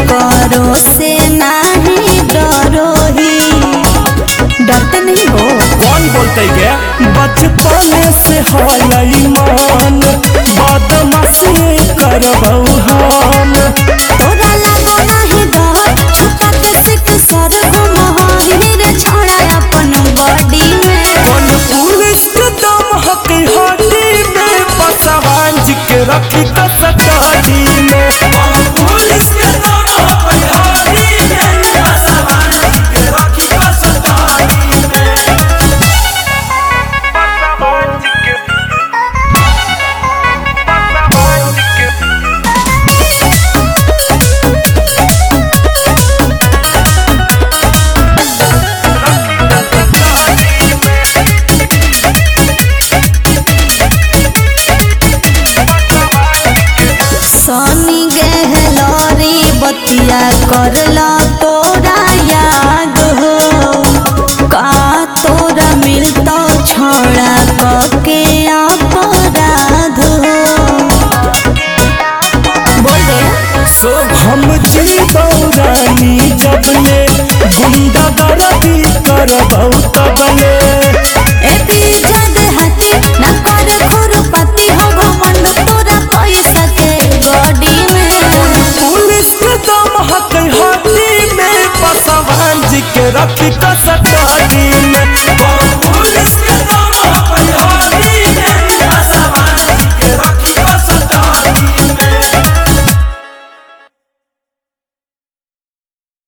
करो से नहीं डरो ही। डरते नहीं हो? कौन बोलते गे? बचपन से होलई मान बदमाशी करबौ हम। तोरा लागो नहीं डर छुटत सिक सर घुमही रे छोड़ा अपन बॉडी में। कौन पुलिस के दम हकी हड्डी में पसवान जी के रखी कसटारी में। पुलिस के दम हकी हड्डी में पसवान जी के रखी कसटारी में। पसवान जी के सोनी गहलोरी बतिया करला तोरा याद हो। का तोरा मिलता छोड़ा के अपराध हो। बोल दे। सो हम जीवौ रानी जबले गुंडा गर्दी करबौ तबले। जग हती न कर खुरपति हो घमंड तोरा पैसा के बॉडी में। पुलिस के दम हकी हड्डी में पसवान जी के रखी कसटारी में।